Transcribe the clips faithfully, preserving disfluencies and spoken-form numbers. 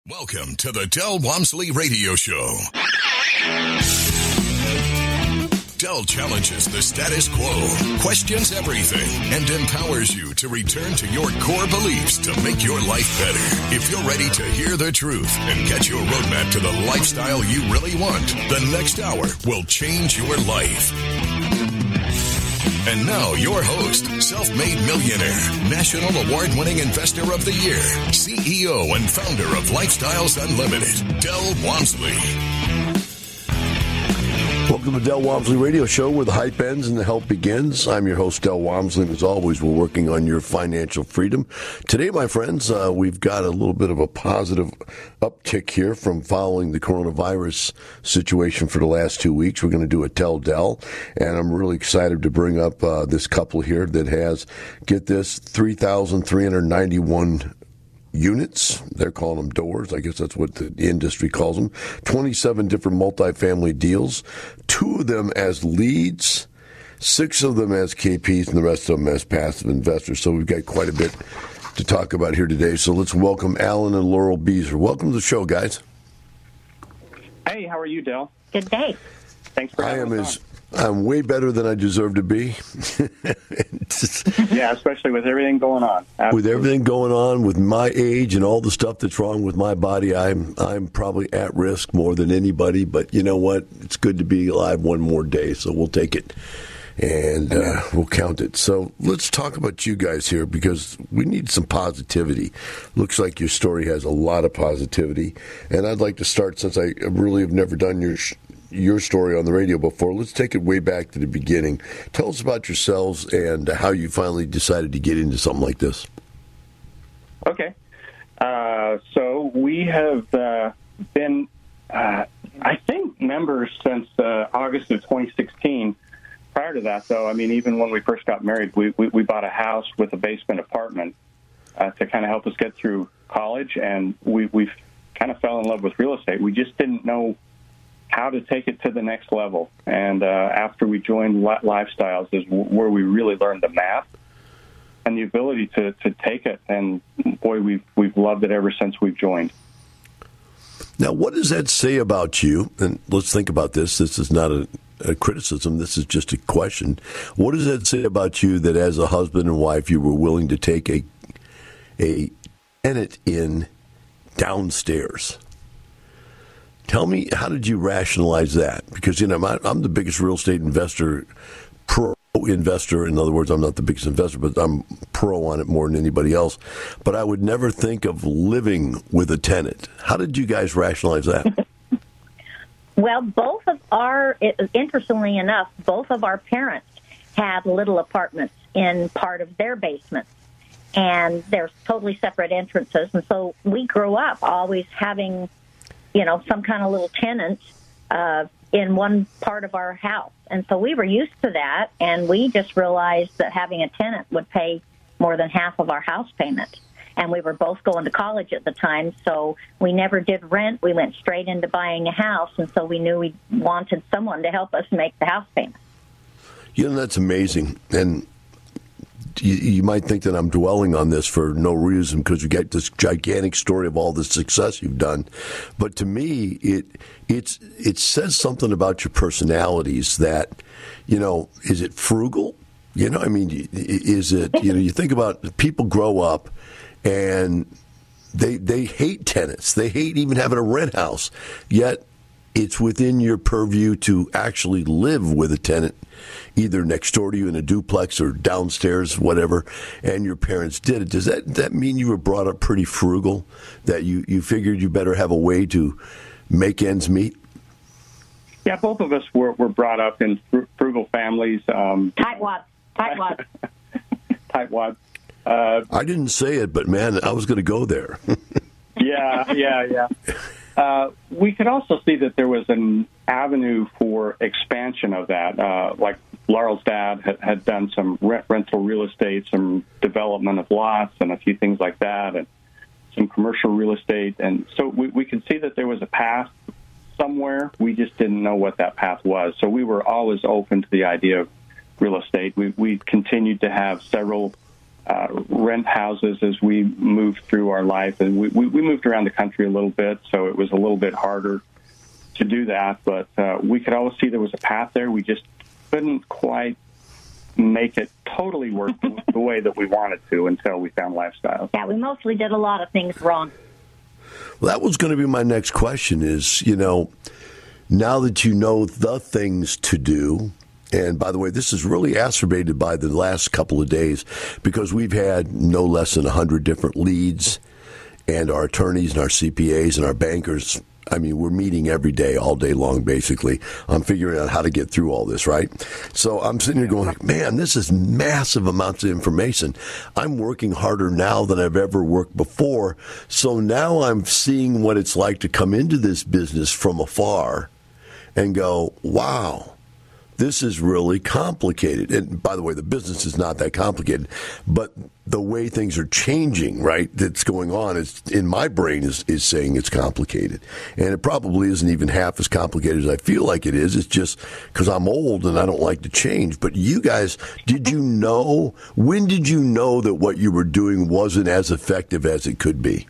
Welcome to the Del Walmsley Radio Show. Del challenges the status quo, questions everything, and empowers you to return to your core beliefs to make your life better. If you're ready to hear the truth and get your roadmap to the lifestyle you really want, the next hour will change your life. And now, your host, self-made millionaire, national award-winning investor of the year, C E O and founder of Lifestyles Unlimited, Del Walmsley. Welcome to Del Walmsley Radio Show, where the hype ends and the help begins. I'm your host, Del Walmsley, and as always, we're working on your financial freedom. Today, my friends, uh, we've got a little bit of a positive uptick here from following the coronavirus situation for the last two weeks. We're going to do a Tell Del, and I'm really excited to bring up uh, this couple here that has, get this, three thousand three hundred ninety-one units. They're calling them doors. I guess that's what the industry calls them. twenty-seven different multifamily deals. Two of them as leads, six of them as K Ps, and the rest of them as passive investors. So we've got quite a bit to talk about here today. So let's welcome Alan and Laurel Beezer. Welcome to the show, guys. Hey, how are you, Del? Good day. Thanks for having I am us as I'm way better than I deserve to be. Yeah, especially with everything going on. Absolutely. With everything going on, with my age and all the stuff that's wrong with my body, I'm I'm probably at risk more than anybody. But you know what? It's good to be alive one more day, so we'll take it. And uh, we'll count it. So let's talk about you guys here, because we need some positivity. Looks like your story has a lot of positivity. And I'd like to start, since I really have never done your sh- your story on the radio before. Let's take it way back to the beginning. Tell us about yourselves and how you finally decided to get into something like this. Okay. Uh, so we have uh, been, uh, I think, members since uh, August of twenty sixteen. Prior to that, though, I mean, even when we first got married, we, we, we bought a house with a basement apartment uh, to kind of help us get through college, and we we kind of fell in love with real estate. We just didn't know how to take it to the next level. And uh, after we joined Lifestyles is where we really learned the math and the ability to, to take it. And boy, we've we've loved it ever since we've joined. Now, what does that say about you? And let's think about this. This is not a, a criticism. This is just a question. What does that say about you that as a husband and wife, you were willing to take a a tenant in downstairs? Tell me, how did you rationalize that? Because, you know, I'm the biggest real estate investor, pro investor. In other words, I'm not the biggest investor, but I'm pro on it more than anybody else. But I would never think of living with a tenant. How did you guys rationalize that? Well, both of our, interestingly enough, both of our parents had little apartments in part of their basements. And they're totally separate entrances. And so we grew up always having, you know, some kind of little tenant uh, in one part of our house. And so we were used to that, and we just realized that having a tenant would pay more than half of our house payment. And we were both going to college at the time, so we never did rent. We went straight into buying a house, and so we knew we wanted someone to help us make the house payment. You know, that's amazing. And You, you might think that I'm dwelling on this for no reason, because you get this gigantic story of all the success you've done. But to me, it it's it says something about your personalities that, you know, is it frugal? You know, I mean, is it, you know, you think about people grow up and they they hate tenants. They hate even having a rent house. Yet it's within your purview to actually live with a tenant, either next door to you in a duplex or downstairs, whatever, and your parents did it. Does that, that mean you were brought up pretty frugal, that you, you figured you better have a way to make ends meet? Yeah, both of us were, were brought up in frugal families. Um, Tightwads. Tightwads. Tightwads. Uh, I didn't say it, but, man, I was going to go there. yeah, yeah, yeah. Uh, we could also see that there was an avenue for expansion of that. Uh, like Laurel's dad had, had done some rent, rental real estate, some development of lots, and a few things like that, and some commercial real estate. And so we, we could see that there was a path somewhere. We just didn't know what that path was. So we were always open to the idea of real estate. We, we continued to have several uh, rent houses as we moved through our life. And we, we, we moved around the country a little bit, so it was a little bit harder to do that. But uh, we could always see there was a path there. We just couldn't quite make it totally work the way that we wanted to until we found Lifestyles. Yeah, we mostly did a lot of things wrong. Well, that was going to be my next question is, you know, now that you know the things to do, and by the way, this is really exacerbated by the last couple of days because we've had no less than one hundred different leads, and our attorneys and our C P As and our bankers, I mean, we're meeting every day, all day long, basically. I'm figuring out how to get through all this, right? So I'm sitting here going, like, man, this is massive amounts of information. I'm working harder now than I've ever worked before. So now I'm seeing what it's like to come into this business from afar and go, wow, this is really complicated. And by the way, the business is not that complicated, but the way things are changing, right, that's going on is in my brain is, is saying it's complicated. And it probably isn't even half as complicated as I feel like it is. It's just because I'm old and I don't like to change. But you guys, did you know, when did you know that what you were doing wasn't as effective as it could be?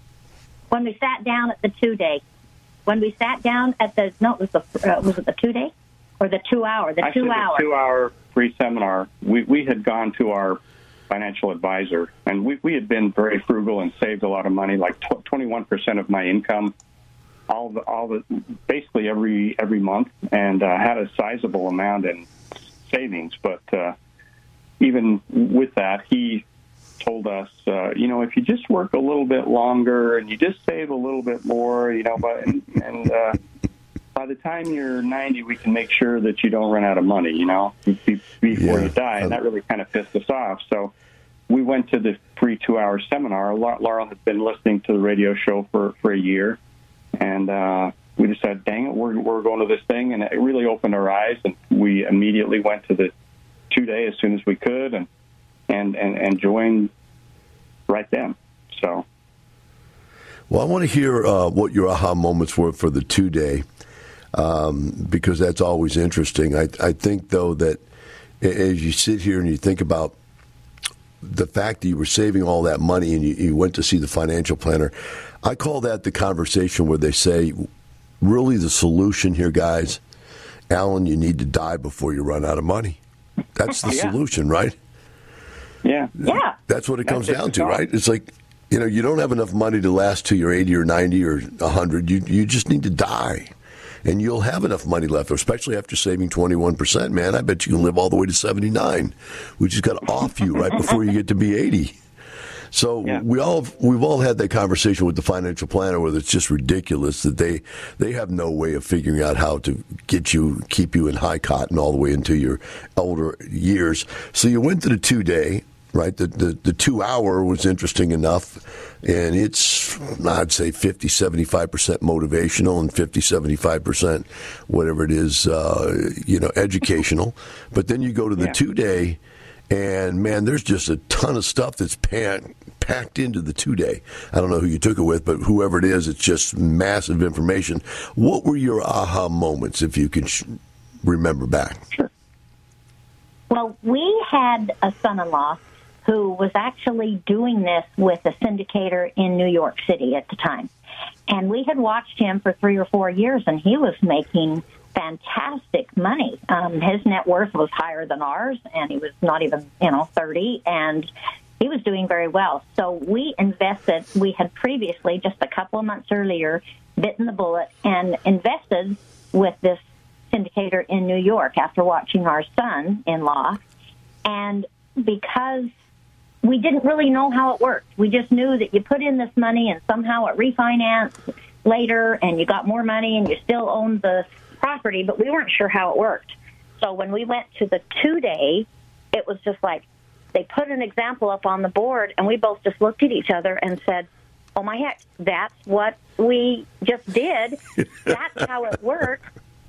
When we sat down at the two-day. When we sat down at the, no, it was the, uh, was it the two-day? Or the two-hour, the Actually, two-hour. the two-hour free seminar, we, we had gone to our financial advisor, and we, we had been very frugal and saved a lot of money, like tw- twenty-one percent of my income, all the, all the, basically every every month, and uh, had a sizable amount in savings. But uh, even with that, he told us, uh, you know, if you just work a little bit longer and you just save a little bit more, you know, but and, and uh, by the time you're ninety, we can make sure that you don't run out of money, you know, before yeah. you die. And that really kind of pissed us off. So we went to the free two-hour seminar. Laurel had been listening to the radio show for, for a year. And uh, we decided, dang it, we're, we're going to this thing. And it really opened our eyes. And we immediately went to the two-day as soon as we could and, and, and, and joined right then. So. Well, I want to hear uh, what your aha moments were for the two-day. Um, because that's always interesting. I, I think, though, that as you sit here and you think about the fact that you were saving all that money and you, you went to see the financial planner, I call that the conversation where they say, really the solution here, guys, Alan, you need to die before you run out of money. That's the yeah. solution, right? Yeah. Yeah. That's what it comes That's down to, right? It's like, you know, you don't have enough money to last till you're eighty or ninety or one hundred. You, you just need to die. And you'll have enough money left, especially after saving twenty-one percent, man. I bet you can live all the way to seventy-nine. We just got to off you right before you get to be eighty. So yeah. we all we've all had that conversation with the financial planner where it's just ridiculous that they they have no way of figuring out how to get you, keep you in high cotton all the way into your older years. So you went to the two day. Right, the, the the two hour was interesting enough, and it's, I'd say, fifty, seventy-five percent motivational and fifty, seventy-five percent whatever it is, uh, you know, educational. But then you go to the yeah. two day, and man, there's just a ton of stuff that's packed packed into the two day. I don't know who you took it with, but whoever it is, it's just massive information. What were your aha moments, if you can sh- remember back? Sure. Well, we had a son-in-law who was actually doing this with a syndicator in New York City at the time. And we had watched him for three or four years, and he was making fantastic money. Um, his net worth was higher than ours, and he was not even, you know, thirty, and he was doing very well. So we invested. We had previously, just a couple of months earlier, bitten the bullet and invested with this syndicator in New York after watching our son-in-law. And because we didn't really know how it worked. We just knew that you put in this money and somehow it refinanced later and you got more money and you still owned the property, but we weren't sure how it worked. So when we went to the two-day, it was just like they put an example up on the board and we both just looked at each other and said, oh, my heck, that's what we just did. That's how it works.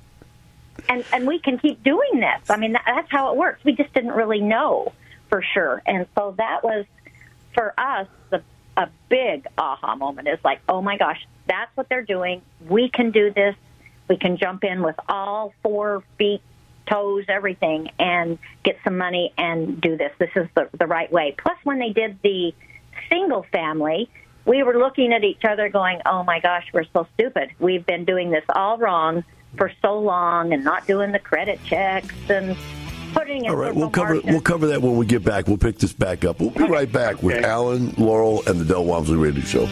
And, and we can keep doing this. I mean, that, that's how it works. We just didn't really know for sure. And so that was, for us, the, a big aha moment. Is like, oh, my gosh, that's what they're doing. We can do this. We can jump in with all four feet toes, everything, and get some money and do this. This is the, the right way. Plus, when they did the single family, we were looking at each other going, oh, my gosh, we're so stupid. We've been doing this all wrong for so long and not doing the credit checks and putting in all right, we'll cover margin. we'll cover that when we get back. We'll pick this back up. We'll be right back with Okay. Alan, Laurel, and the Del Walmsley Radio Show.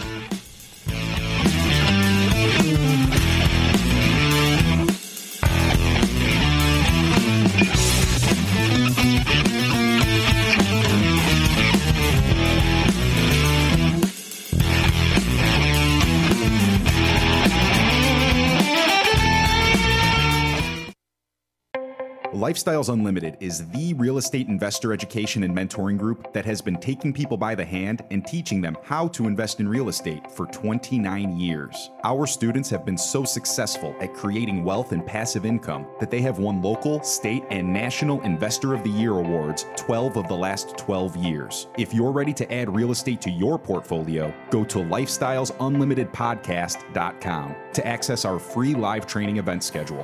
Lifestyles Unlimited is the real estate investor education and mentoring group that has been taking people by the hand and teaching them how to invest in real estate for twenty-nine years. Our students have been so successful at creating wealth and passive income that they have won local, state, and national Investor of the Year awards twelve of the last twelve years. If you're ready to add real estate to your portfolio, go to lifestyles unlimited podcast dot com to access our free live training event schedule.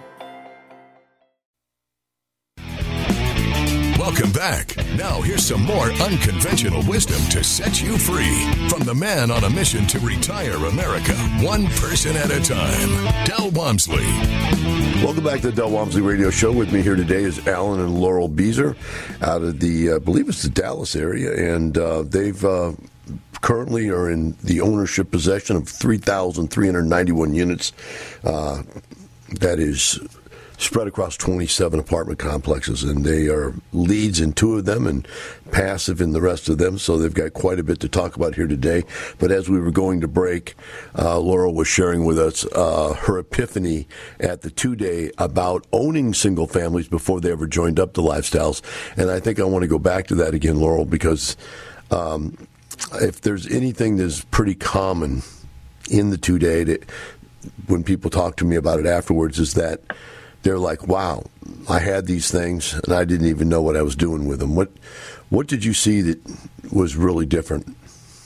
Welcome back. Now here's some more unconventional wisdom to set you free from the man on a mission to retire America, one person at a time, Del Walmsley. Welcome back to the Del Walmsley Radio Show. With me here today is Alan and Laurel Beezer out of the, uh, I believe it's the Dallas area, and uh, they've uh, currently are in the ownership possession of three thousand three hundred ninety-one units. Uh, that is spread across twenty-seven apartment complexes, and they are leads in two of them and passive in the rest of them, so they've got quite a bit to talk about here today. But as we were going to break, uh, Laurel was sharing with us uh, her epiphany at the two-day about owning single families before they ever joined up the Lifestyles, and I think I want to go back to that again, Laurel, because um, if there's anything that's pretty common in the two-day, that when people talk to me about it afterwards, is that they're like, wow, I had these things, and I didn't even know what I was doing with them. What what did you see that was really different?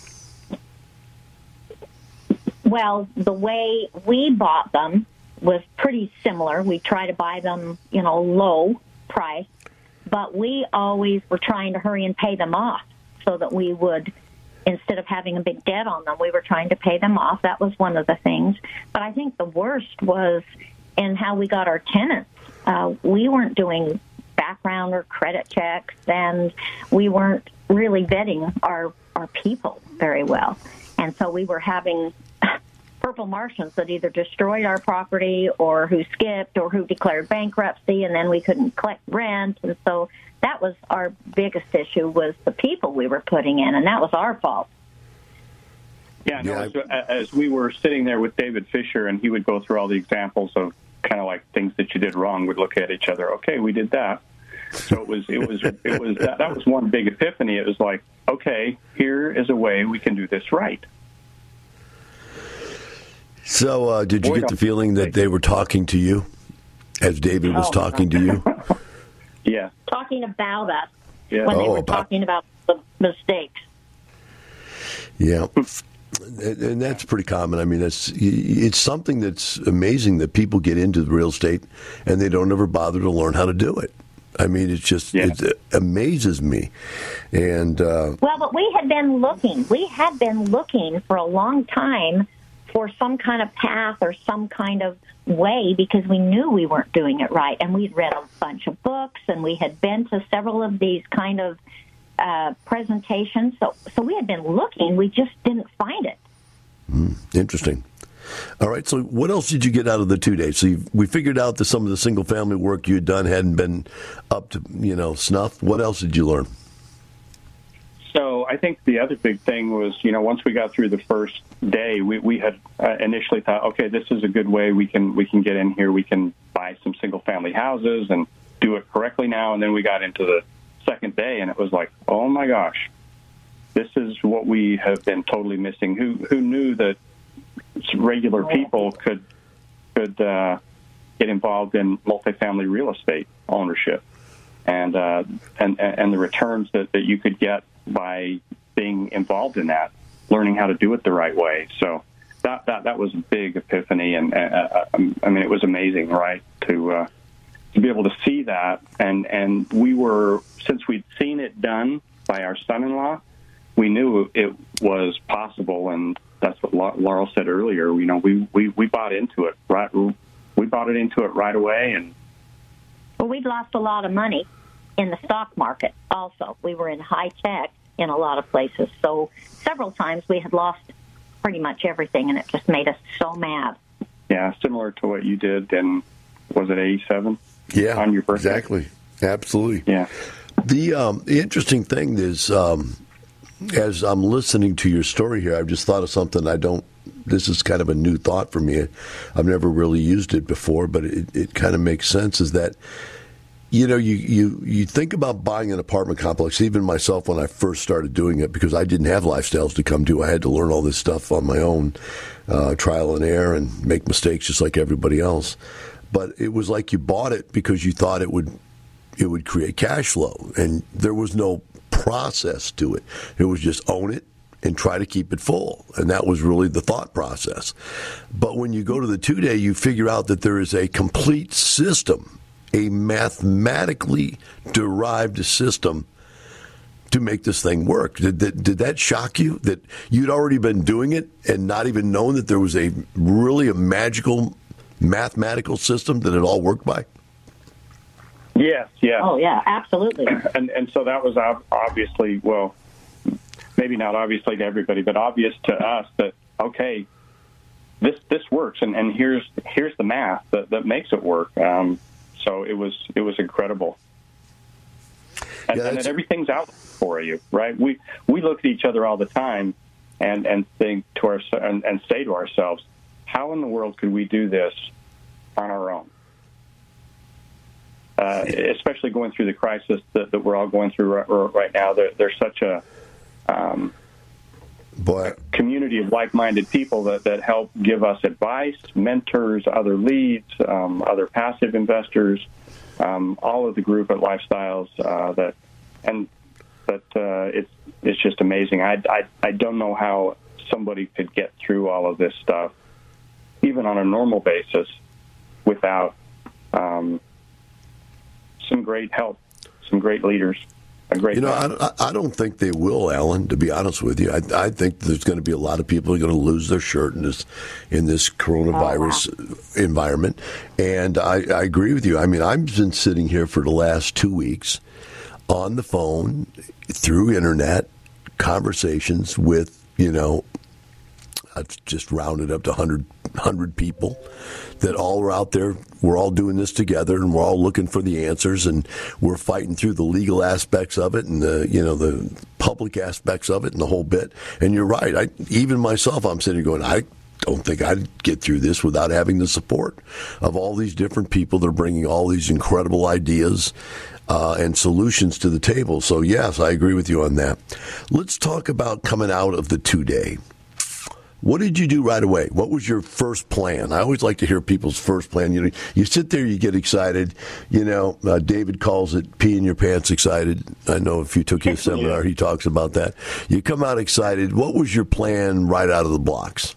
Well, the way we bought them was pretty similar. We try to buy them, you know, low price, but we always were trying to hurry and pay them off so that we would, instead of having a big debt on them, we were trying to pay them off. That was one of the things. But I think the worst was in how we got our tenants. Uh, we weren't doing background or credit checks, and we weren't really vetting our, our people very well. And so we were having purple Martians that either destroyed our property or who skipped or who declared bankruptcy, and then we couldn't collect rent. And so that was our biggest issue, was the people we were putting in, and that was our fault. Yeah, no, Yeah. as, as we were sitting there with David Fisher, and he would go through all the examples of kind of like things that you did wrong, we'd look at each other. Okay, we did that. So it was, it was, it was that, that was one big epiphany. It was like, okay, here is a way we can do this right. So, uh, did you Boy, get the feeling that they were talking to you as David was Oh, talking to you? Yeah. Talking about us Yeah. when they Oh, were about- talking about the mistakes. Yeah. And and that's pretty common. I mean, it's it's something that's amazing that people get into real estate and they don't ever bother to learn how to do it. I mean, it's just Yeah. it amazes me. And uh, Well, but we had been looking. We had been looking for a long time for some kind of path or some kind of way, because we knew we weren't doing it right. And we'd read a bunch of books, and we had been to several of these kind of uh, presentations. So, so we had been looking. We just didn't find it. mm, interesting. All right. So, what else did you get out of the two days? So, you, we figured out that some of the single family work you had done hadn't been up to you know snuff. What else did you learn? So I think the other big thing was, you know, once we got through the first day, we, we had uh, initially thought, okay, this is a good way we can we can get in here. We can buy some single-family houses and do it correctly now. And then we got into the second day, and it was like, oh, my gosh, this is what we have been totally missing. Who who knew that regular people could could uh, get involved in multifamily real estate ownership, and uh, and and the returns that, that you could get by being involved in that, learning how to do it the right way. So that that, that was a big epiphany, and uh, I mean, it was amazing, right, to uh, to be able to see that, and and we were, since we'd seen it done by our son-in-law, we knew it was possible, and that's what Laurel said earlier. You know, we, we, we bought into it right. We bought it into it right away, and well, we'd lost a lot of money in the stock market. Also, we were in high tech in a lot of places, so several times we had lost pretty much everything, and it just made us so mad. Yeah, similar to what you did in, was it eighty-seven? Yeah, on your birthday? Exactly, absolutely. Yeah. The um, the interesting thing is, um, as I'm listening to your story here, I've just thought of something I don't, this is kind of a new thought for me. I've never really used it before, but it, it kind of makes sense, is that, you know, you, you, you think about buying an apartment complex, even myself when I first started doing it, because I didn't have lifestyles to come to. I had to learn all this stuff on my own, uh, trial and error, and make mistakes just like everybody else. But it was like you bought it because you thought it would it would create cash flow, and there was no process to it. It was just own it and try to keep it full, and that was really the thought process. But when you go to the two-day, you figure out that there is a complete system, a mathematically derived system to make this thing work. Did that, did that shock you, that you'd already been doing it and not even known that there was a really a magical mathematical system that it all worked by? Yes, yes. Oh, yeah, absolutely. And and so that was obviously, well, maybe not obviously to everybody, but obvious to us that, okay, this this works, and, and here's here's the math that, that makes it work. Um, so it was it was incredible. And, yeah, and then everything's out for you, right? We we look at each other all the time and, and think to our, and, and say to ourselves, how in the world could we do this on our own? Uh, especially going through the crisis that, that we're all going through right, right now. There, there's such a, um, Boy. a community of like-minded people that, that help give us advice, mentors, other leads, um, other passive investors, um, all of the group at Lifestyles. Uh, that and that uh, it's it's just amazing. I, I I don't know how somebody could get through all of this stuff, even on a normal basis, without um, some great help, some great leaders, a great. You know, I, I don't think they will, Alan. To be honest with you, I, I think there's going to be a lot of people who are going to lose their shirt in this in this coronavirus oh, wow. environment. And I, I agree with you. I mean, I've been sitting here for the last two weeks on the phone, through internet conversations with, you know, I've just rounded up to one hundred, one hundred people that all are out there. We're all doing this together, and we're all looking for the answers, and we're fighting through the legal aspects of it and the, you know, the public aspects of it and the whole bit. And you're right. I, even myself, I'm sitting going, I don't think I'd get through this without having the support of all these different people that are bringing all these incredible ideas uh, and solutions to the table. So, yes, I agree with you on that. Let's talk about coming out of the two-day. What did you do right away? What was your first plan? I always like to hear people's first plan. You know, you sit there, you get excited. You know, uh, David calls it peeing your pants excited. I know if you took his seminar, he talks about that. You come out excited. What was your plan right out of the blocks?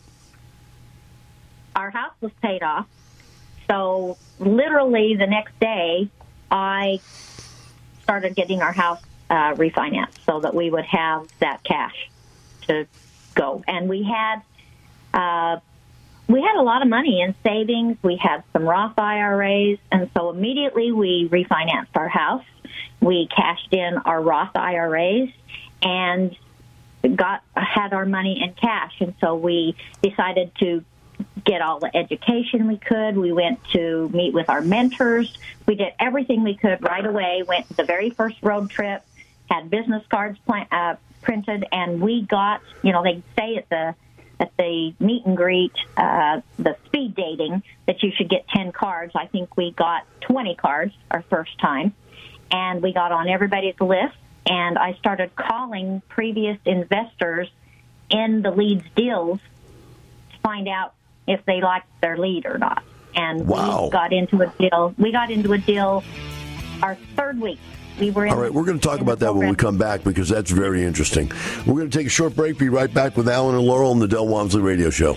Our house was paid off. So literally the next day, I started getting our house uh, refinanced so that we would have that cash to go. And we had Uh, we had a lot of money in savings. We had some Roth I R As, and so immediately we refinanced our house. We cashed in our Roth I R As and got had our money in cash. And so we decided to get all the education we could. We went to meet with our mentors. We did everything we could right away. Went the very first road trip, had business cards pl- uh, printed, and we got, you know, they say at the at the meet and greet, uh, the speed dating, that you should get ten cards. I think we got twenty cards our first time, and we got on everybody's list, and I started calling previous investors in the leads deals to find out if they liked their lead or not. And wow. we got into a deal. We got into a deal our third week. We were in All right, we're going to talk about that when we come back, because that's very interesting. We're going to take a short break, be right back with Alan and Laurel on the Del Walmsley Radio Show.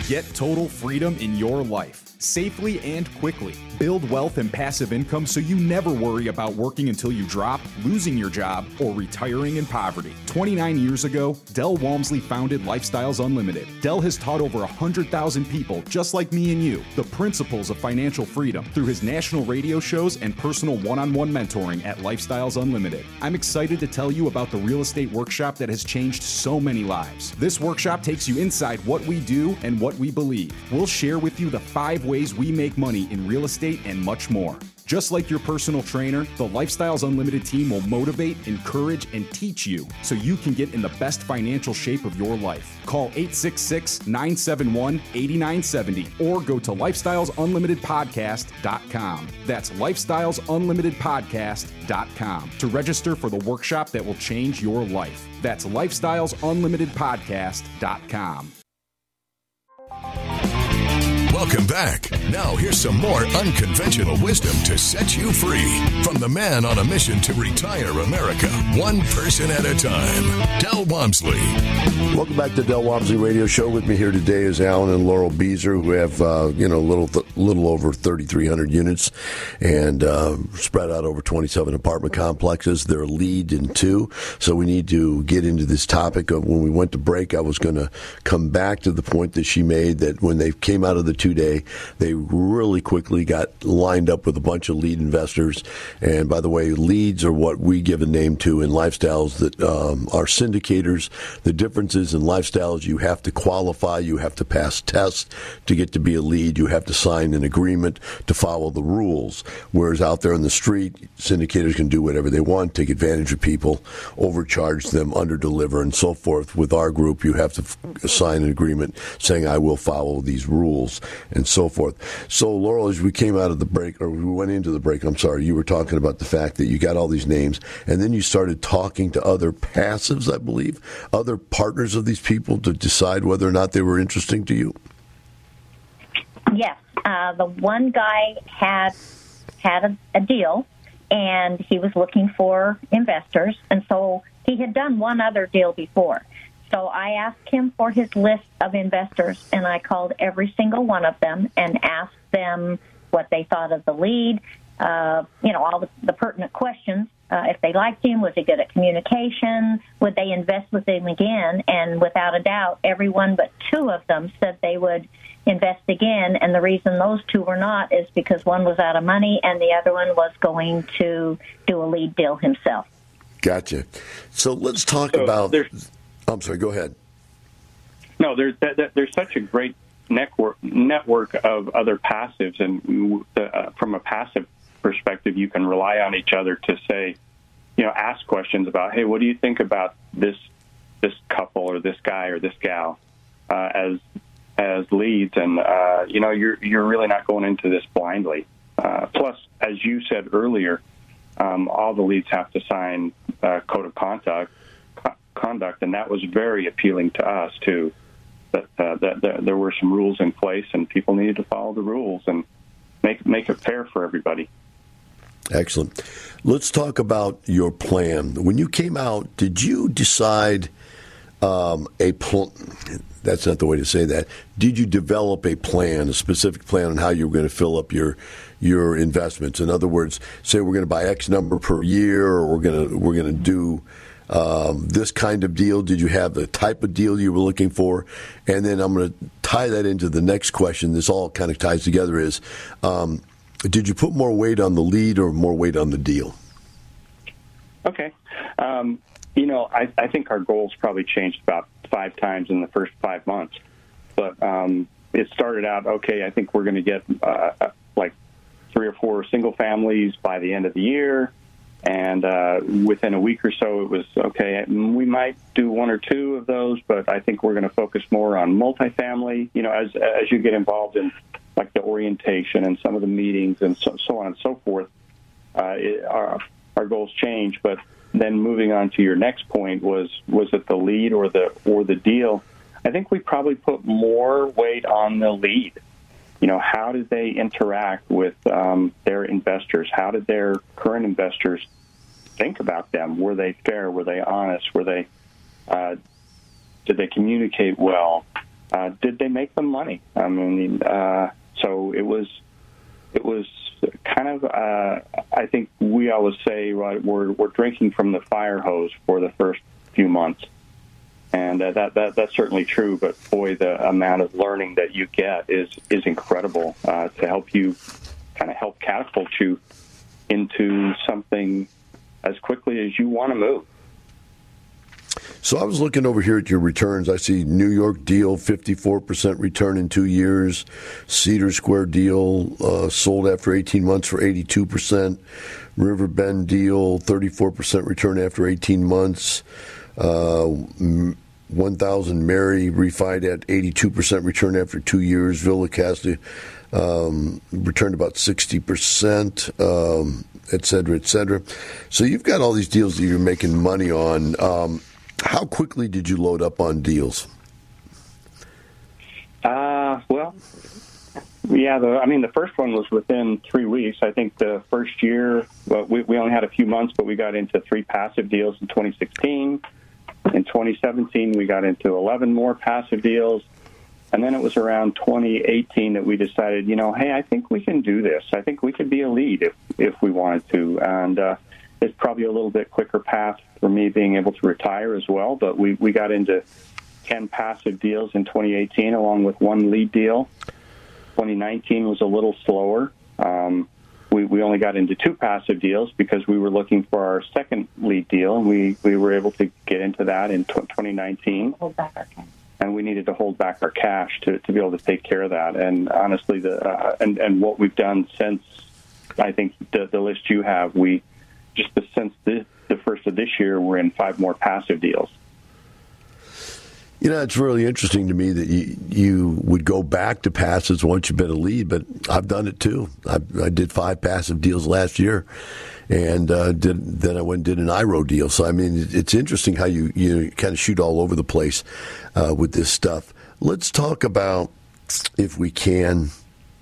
Get total freedom in your life, safely and quickly. Build wealth and passive income so you never worry about working until you drop, losing your job, or retiring in poverty. twenty-nine years ago, Del Walmsley founded Lifestyles Unlimited. Del has taught over one hundred thousand people, just like me and you, the principles of financial freedom through his national radio shows and personal one-on-one mentoring at Lifestyles Unlimited. I'm excited to tell you about the real estate workshop that has changed so many lives. This workshop takes you inside what we do and what we believe. We'll share with you the five ways we make money in real estate and much more. Just like your personal trainer, the Lifestyles Unlimited team will motivate, encourage, and teach you so you can get in the best financial shape of your life. Call eight six six, nine seven one, eight nine seven zero or go to lifestyles unlimited podcast dot com. That's lifestyles unlimited podcast dot com to register for the workshop that will change your life. That's lifestyles unlimited podcast dot com. Welcome back. Now here's some more unconventional wisdom to set you free from the man on a mission to retire America, one person at a time, Del Walmsley. Welcome back to Del Walmsley Radio Show. With me here today is Alan and Laurel Beezer, who have uh, you know a little th- little over thirty-three hundred units and uh, spread out over twenty-seven apartment complexes. They're a lead in two, so we need to get into this topic of when we went to break. I was going to come back to the point that she made that when they came out of the two day, they really quickly got lined up with a bunch of lead investors. And by the way, leads are what we give a name to in Lifestyles that um, are syndicators. The differences in Lifestyles, you have to qualify, you have to pass tests to get to be a lead, you have to sign an agreement to follow the rules. Whereas out there on the street, syndicators can do whatever they want, take advantage of people, overcharge them, underdeliver, and so forth. With our group, you have to f- sign an agreement saying, I will follow these rules, and so forth. So, Laurel, as we came out of the break, or we went into the break, I'm sorry, you were talking about the fact that you got all these names, and then you started talking to other passives, I believe, other partners of these people to decide whether or not they were interesting to you? Yes. Uh, the one guy had had a, a deal, and he was looking for investors, and so he had done one other deal before. So I asked him for his list of investors, and I called every single one of them and asked them what they thought of the lead, uh, you know, all the, the pertinent questions. Uh, if they liked him, was he good at communication? Would they invest with him again? And without a doubt, everyone but two of them said they would invest again. And the reason those two were not is because one was out of money and the other one was going to do a lead deal himself. Gotcha. So let's talk so about... There's, I'm sorry, go ahead. No, there's, there's such a great network network of other passives, and uh, from a passive perspective, you can rely on each other to say, you know, ask questions about, hey, what do you think about this this couple or this guy or this gal uh, as as leads, and uh, you know, you're you're really not going into this blindly. Uh, plus, as you said earlier, um, all the leads have to sign a code of conduct. conduct, and that was very appealing to us too. That, uh, that, that there were some rules in place, and people needed to follow the rules and make make it fair for everybody. Excellent. Let's talk about your plan. When you came out, did you decide um, a plan? That's not the way to say that. Did you develop a plan, a specific plan on how you were going to fill up your your investments? In other words, say we're going to buy X number per year, or we're going to we're going to do Um, this kind of deal? Did you have the type of deal you were looking for? And then I'm going to tie that into the next question. This all kind of ties together is, um, did you put more weight on the lead or more weight on the deal? Okay. Um, you know, I, I think our goals probably changed about five times in the first five months. But um, it started out, okay, I think we're going to get uh, like three or four single families by the end of the year. And uh, within a week or so, it was, okay, we might do one or two of those, but I think we're going to focus more on multifamily. You know, as as you get involved in, like, the orientation and some of the meetings and so, so on and so forth, uh, it, our, our goals change. But then moving on to your next point was, was it the lead or the or the deal? I think we probably put more weight on the lead. You know, how did they interact with um, their investors? How did their current investors think about them? Were they fair? Were they honest? Were they? Uh, did they communicate well? uh, did they make them money? I mean, uh, so it was it was kind of. Uh, I think we always say, right, we're we're drinking from the fire hose for the first few months. And uh, that, that that's certainly true, but boy, the amount of learning that you get is is incredible uh, to help you kind of help catapult you into something as quickly as you want to move. So I was looking over here at your returns. I see New York deal, fifty-four percent return in two years. Cedar Square deal, uh, sold after eighteen months for eighty-two percent. Riverbend deal, thirty-four percent return after eighteen months. Uh, one thousand Mary refied at eighty-two percent return after two years. Villa Casa um, returned about sixty percent, um, et cetera, et cetera. So you've got all these deals that you're making money on. Um, how quickly did you load up on deals? Uh, well, yeah, the, I mean, the first one was within three weeks. I think the first year, well, we, we only had a few months, but we got into three passive deals in twenty sixteen. In twenty seventeen, we got into eleven more passive deals. And then it was around twenty eighteen that we decided, you know, hey, I think we can do this. I think we could be a lead if, if we wanted to. And uh, it's probably a little bit quicker path for me being able to retire as well. But we, we got into ten passive deals in twenty eighteen along with one lead deal. twenty nineteen was a little slower. Um, we, we only got into two passive deals because we were looking for our second lead deal, and we, we were able to get into that in twenty nineteen. Hold back our cash. And we needed to hold back our cash to, to be able to take care of that. And honestly, the uh, and, and what we've done since, I think, the, the list you have, we just since the, the first of this year, we're in five more passive deals. You know, it's really interesting to me that you, you would go back to passives once you've been a lead, but I've done it too. I, I did five passive deals last year, and uh, did, then I went and did an I R O deal. So, I mean, it's interesting how you, you kind of shoot all over the place uh, with this stuff. Let's talk about, if we can,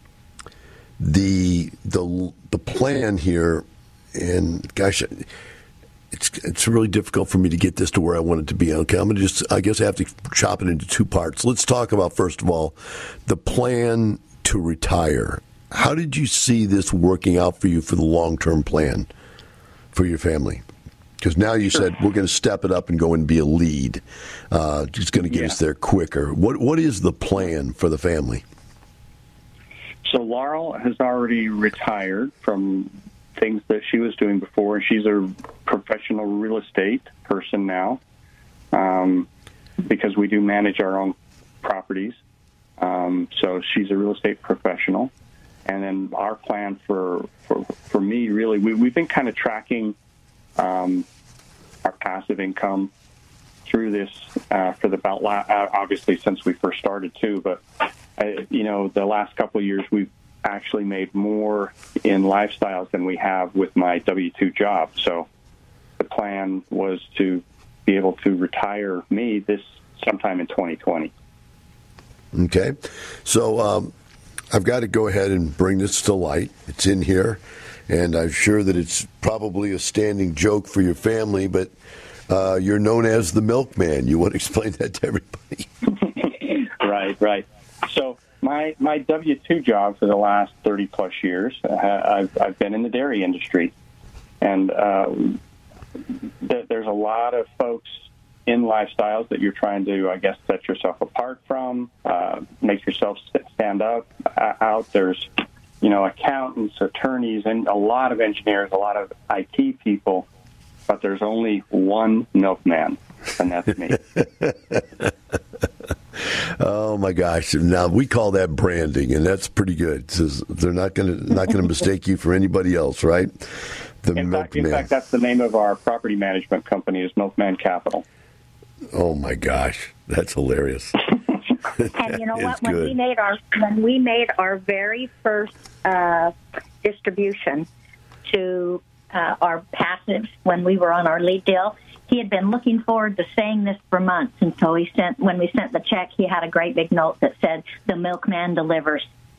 the the the plan here. And, gosh, It's it's really difficult for me to get this to where I want it to be. Okay, I'm going to just, I guess I have to chop it into two parts. Let's talk about, first of all, the plan to retire. How did you see this working out for you for the long-term plan for your family? Because now you said we're going to step it up and go and be a lead. Uh, it's going to get yeah. us there quicker. What What is the plan for the family? So Laurel has already retired from things that she was doing before. She's a professional real estate person now, um, because we do manage our own properties. Um, so she's a real estate professional. And then our plan for for, for me, really, we, we've been kind of tracking um, our passive income through this uh, for the about la- obviously since we first started too. But I, you know, the last couple of years we've actually made more in lifestyles than we have with my W two job. So the plan was to be able to retire me this sometime in twenty twenty. Okay. So um, I've got to go ahead and bring this to light. It's in here, and I'm sure that it's probably a standing joke for your family, but uh, you're known as the milkman. You want to explain that to everybody? Right, right. So My my W two job for the last thirty plus years, uh, I've I've been in the dairy industry, and uh, th- there's a lot of folks in lifestyles that you're trying to, I guess, set yourself apart from, uh, make yourself stand up uh, out. There's, you know, accountants, attorneys, and a lot of engineers, a lot of I T people, but there's only one milkman, and that's me. Oh my gosh! Now we call that branding, and that's pretty good. They're not going to not going to mistake you for anybody else, right? The in fact, Milkman. in fact, that's the name of our property management company, is Milkman Capital. Oh my gosh, that's hilarious! And you know what? When good. we made our when we made our very first uh, distribution to uh, our passives when we were on our lead deal, he had been looking forward to saying this for months, and so he sent. When we sent the check, he had a great big note that said, "The milkman delivers."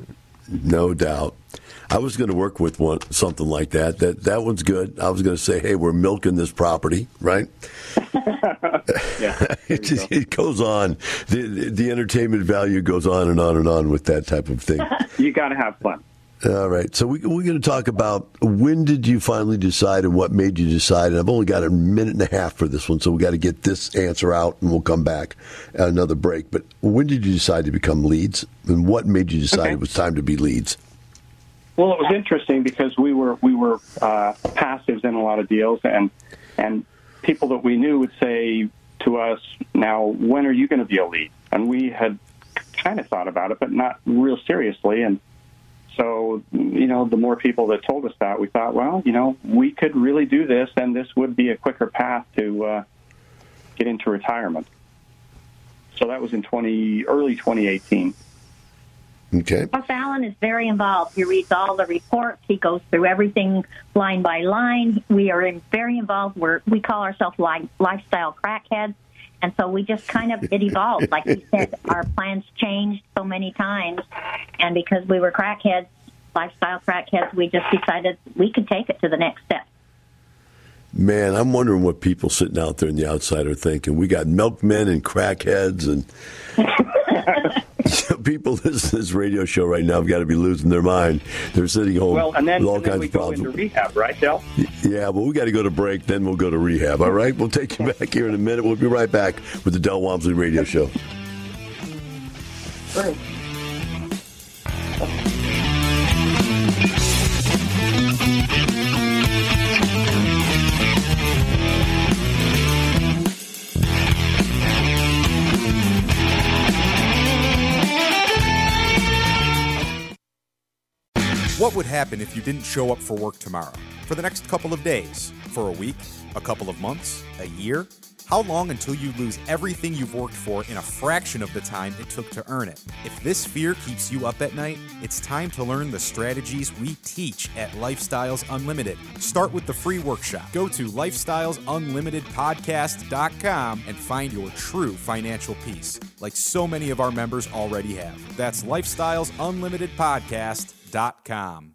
No doubt. I was going to work with one something like that. That that one's good. I was going to say, hey, we're milking this property, right? Yeah, it just go. It goes on. The the entertainment value goes on and on and on with that type of thing. You got to have fun. All right. So we, we're going to talk about when did you finally decide and what made you decide. And I've only got a minute and a half for this one, so we got to get this answer out, and we'll come back at another break. But when did you decide to become leads, and what made you decide okay. it was time to be leads? Well, it was interesting because we were we were uh, passives in a lot of deals, and and people that we knew would say to us, "Now, when are you going to be a lead?" And we had kind of thought about it, but not real seriously. And so, you know, the more people that told us that, we thought, well, you know, we could really do this, and this would be a quicker path to uh, get into retirement. So that was in twenty early twenty eighteen. Okay. Boss Allen is very involved. He reads all the reports. He goes through everything line by line. We are in, very involved. We're, we call ourselves li- lifestyle crackheads. And so we just kind of, it evolved. Like you said, our plans changed so many times. And because we were crackheads, lifestyle crackheads, we just decided we could take it to the next step. Man, I'm wondering what people sitting out there in the outside are thinking. We got milkmen and crackheads, and people listening to this radio show right now have got to be losing their mind. They're sitting home well, and then, with all and then kinds we of go problems. Into rehab, right, Del? Yeah, but we got to go to break, then we'll go to rehab. All right, we'll take you back here in a minute. We'll be right back with the Del Walmsley Radio Show. Great. What would happen if you didn't show up for work tomorrow? For the next couple of days? For a week? A couple of months? A year? How long until you lose everything you've worked for in a fraction of the time it took to earn it? If this fear keeps you up at night, it's time to learn the strategies we teach at Lifestyles Unlimited. Start with the free workshop. Go to lifestyles unlimited podcast dot com and find your true financial peace, like so many of our members already have. That's lifestyles unlimited podcast dot com.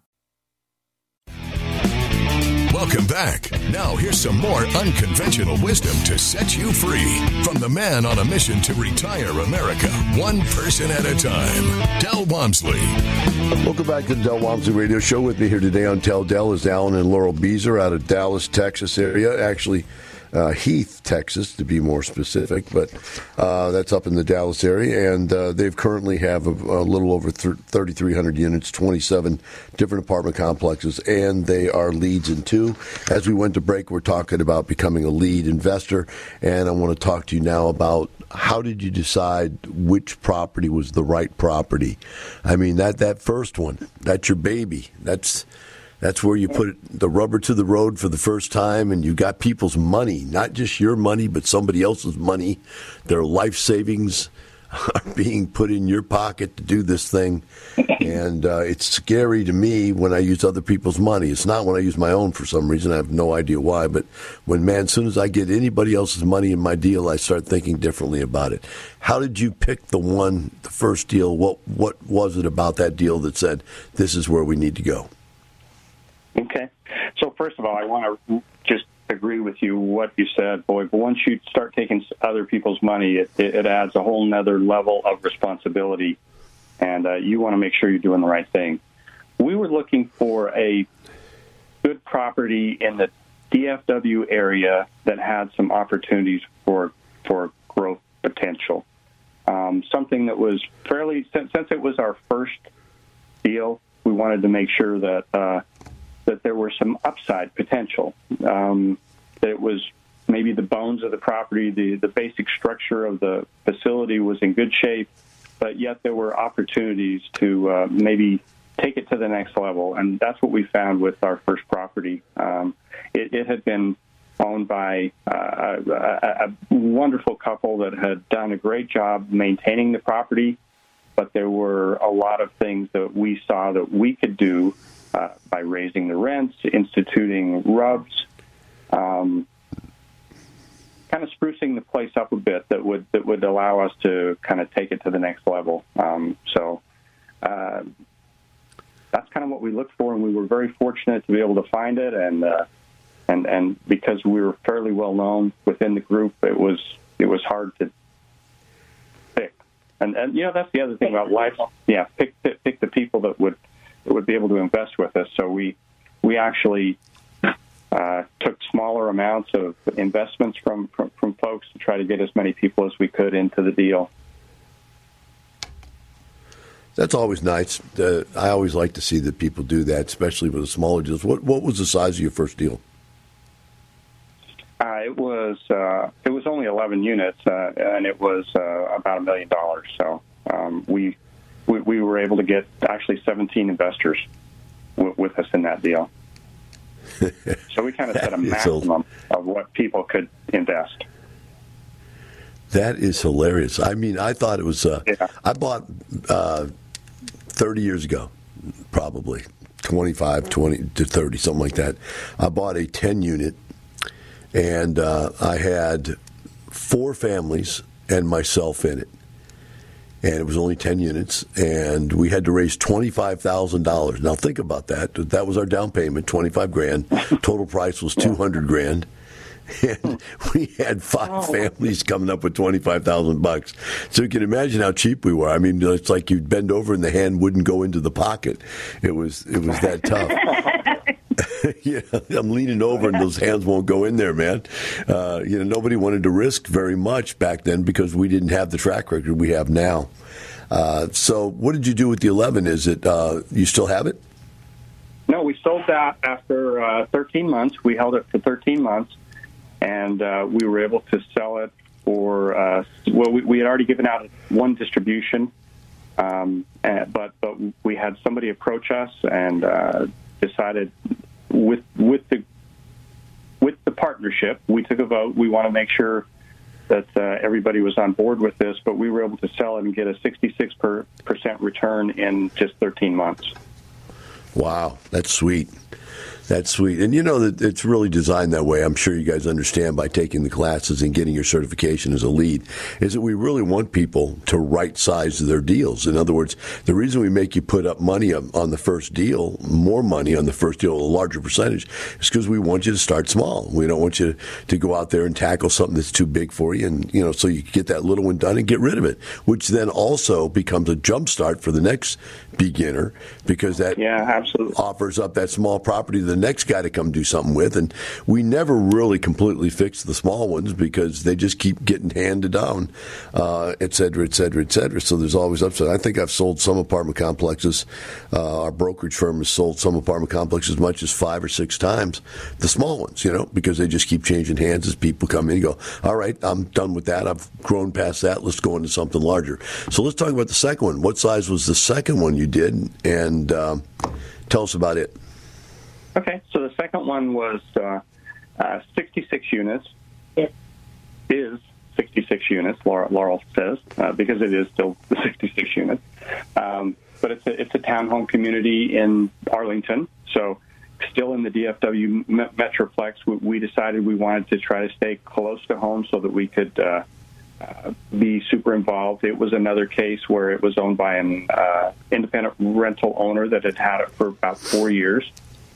Welcome back. Now here's some more unconventional wisdom to set you free from the man on a mission to retire America, one person at a time, Del Walmsley. Welcome back to the Del Walmsley Radio Show. With me here today on Tell Del is Alan and Laurel Beezer out of Dallas, Texas area. Actually, Uh, Heath, Texas, to be more specific, but uh, that's up in the Dallas area, and uh, they've currently have a, a little over thirty-three hundred units, twenty-seven different apartment complexes, and they are leads in two. As we went to break, we're talking about becoming a lead investor, and I want to talk to you now about how did you decide which property was the right property? I mean, that, that first one, that's your baby. That's... That's where you put the rubber to the road for the first time, and you got people's money, not just your money, but somebody else's money. Their life savings are being put in your pocket to do this thing. And uh, it's scary to me when I use other people's money. It's not when I use my own for some reason. I have no idea why. But when, man, as soon as I get anybody else's money in my deal, I start thinking differently about it. How did you pick the one, the first deal? What, what was it about that deal that said, this is where we need to go? Okay. So first of all, I want to just agree with you what you said, boy. But once you start taking other people's money, it, it adds a whole nother level of responsibility, and uh, you want to make sure you're doing the right thing. We were looking for a good property in the D F W area that had some opportunities for for growth potential. Um, something that was fairly, since, since it was our first deal, we wanted to make sure that uh, that there were some upside potential, um, that it was maybe the bones of the property, the, the basic structure of the facility was in good shape, but yet there were opportunities to uh, maybe take it to the next level. And that's what we found with our first property. Um, it, it had been owned by uh, a, a wonderful couple that had done a great job maintaining the property, but there were a lot of things that we saw that we could do Uh, by raising the rents, instituting rubs, um, kind of sprucing the place up a bit that would that would allow us to kind of take it to the next level. Um, so uh, kind of what we looked for, and we were very fortunate to be able to find it. And uh, and and because we were fairly well known within the group, it was it was hard to pick. And and you know that's the other thing about life. Yeah, pick pick, pick the people that would that would be able to invest with us. So we we actually uh, took smaller amounts of investments from, from from folks to try to get as many people as we could into the deal. That's always nice. Uh, I always like to see that people do that, especially with the smaller deals. What what was the size of your first deal? Uh, it was uh, it was only eleven units, uh, and it was uh, about a million dollars. So um, we, we we were able to get actually seventeen investors w- with us in that deal. So we kind of set a maximum of what people could invest. That is hilarious. I mean, I thought it was. Uh, yeah. I bought. Uh, thirty years ago, probably, twenty-five, twenty to thirty, something like that. I bought a ten-unit, and uh, I had four families and myself in it. And it was only ten units, and we had to raise twenty-five thousand dollars. Now, think about that. That was our down payment, twenty-five grand. Total price was two hundred grand. And we had five oh. families coming up with twenty-five thousand bucks. So you can imagine how cheap we were. I mean, it's like you'd bend over and the hand wouldn't go into the pocket. It was it was that tough. Yeah, I'm leaning over and those hands won't go in there, man. Uh, you know, nobody wanted to risk very much back then because we didn't have the track record we have now. Uh, so, what did you do with the eleven? Is it uh, you still have it? No, we sold that after uh, thirteen months. We held it for thirteen months. And uh, we were able to sell it for, uh, well, we, we had already given out one distribution, um, and, but but we had somebody approach us and uh, decided with with the with the partnership, we took a vote. We want to make sure that uh, everybody was on board with this, but we were able to sell it and get a sixty-six percent return in just thirteen months. Wow, that's sweet. That's sweet. And you know that it's really designed that way. I'm sure you guys understand by taking the classes and getting your certification as a lead, is that we really want people to right size their deals. In other words, the reason we make you put up money on the first deal, more money on the first deal, a larger percentage, is because we want you to start small. We don't want you to go out there and tackle something that's too big for you, and you know, so you can get that little one done and get rid of it, which then also becomes a jump start for the next beginner, because that yeah, absolutely. offers up that small property to the next guy to come do something with. And we never really completely fix the small ones because they just keep getting handed down, uh, et cetera, et cetera, et cetera. So there's always upside. I think I've sold some apartment complexes. Uh, our brokerage firm has sold some apartment complexes as much as five or six times, the small ones, you know, because they just keep changing hands as people come in and go, all right, I'm done with that. I've grown past that. Let's go into something larger. So let's talk about the second one. What size was the second one you did? And um, tell us about it. Okay, so the second one was uh, uh, sixty-six units. It is sixty-six units, Laurel, Laurel says, uh, because it is still the sixty-six units. Um, but it's a, it's a townhome community in Arlington, so still in the D F W Metroplex. We, we decided we wanted to try to stay close to home so that we could uh, uh, be super involved. It was another case where it was owned by an uh, independent rental owner that had had it for about four years.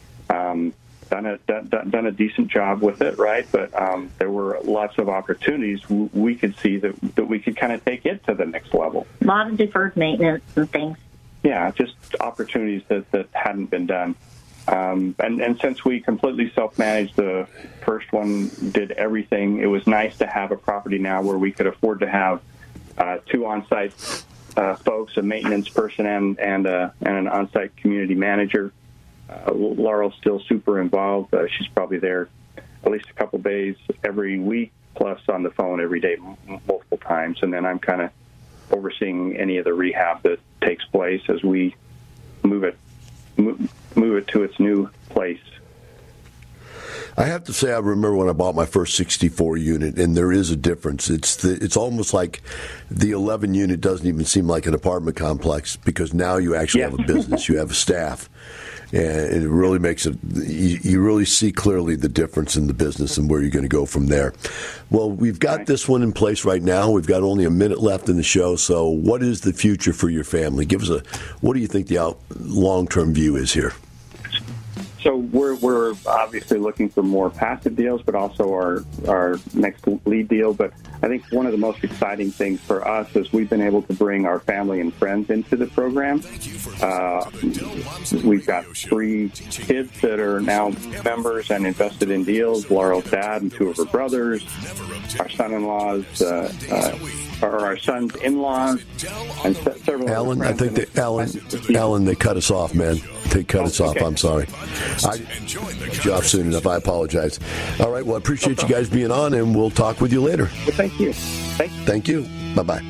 Um, done a done, done a decent job with it, right? But um, there were lots of opportunities we could see that that we could kind of take it to the next level. A lot of deferred maintenance and things. Yeah, just opportunities that, that hadn't been done. Um, and, and since we completely self-managed, the first one did everything. It was nice to have a property now where we could afford to have uh, two on-site uh, folks, a maintenance person and and, uh, and an on-site community manager. Uh, Laurel's still super involved. Uh, she's probably there at least a couple days every week, plus on the phone every day, m- multiple times. And then I'm kind of overseeing any of the rehab that takes place as we move it move, move it to its new place. I have to say, I remember when I bought my first sixty-four unit, and there is a difference. It's the, it's almost like the eleven unit doesn't even seem like an apartment complex because now you actually Yeah. have a business, you have a staff, and it really makes it. You, you really see clearly the difference in the business and where you're going to go from there. Well, we've got Right. this one in place right now. We've got only a minute left in the show. So, what is the future for your family? Give us a. What do you think the out, long-term view is here? So we're we're obviously looking for more passive deals, but also our our next lead deal. But I think one of the most exciting things for us is we've been able to bring our family and friends into the program. Uh, we've got three kids that are now members and invested in deals. Laurel's dad and two of her brothers, our son-in-laws, uh, uh, or our son's in-laws, and se- several. Alan, I other think friends. that Alan, Alan, they cut us off, man. They cut Oh, us off. okay. I'm sorry. I cut you off soon enough. I apologize. All right. Well, I appreciate you guys being on, and we'll talk with you later. Well, thank you. Thank you. Thank you. Bye bye.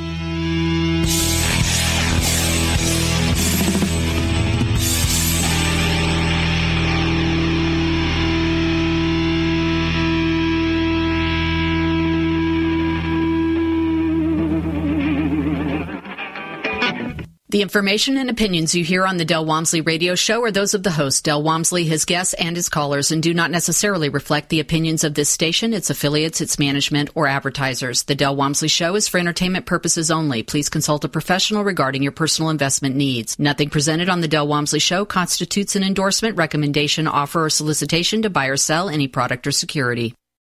The information and opinions you hear on the Del Walmsley radio show are those of the host, Del Walmsley, his guests, and his callers, and do not necessarily reflect the opinions of this station, its affiliates, its management, or advertisers. The Del Walmsley show is for entertainment purposes only. Please consult a professional regarding your personal investment needs. Nothing presented on the Del Walmsley show constitutes an endorsement, recommendation, offer, or solicitation to buy or sell any product or security.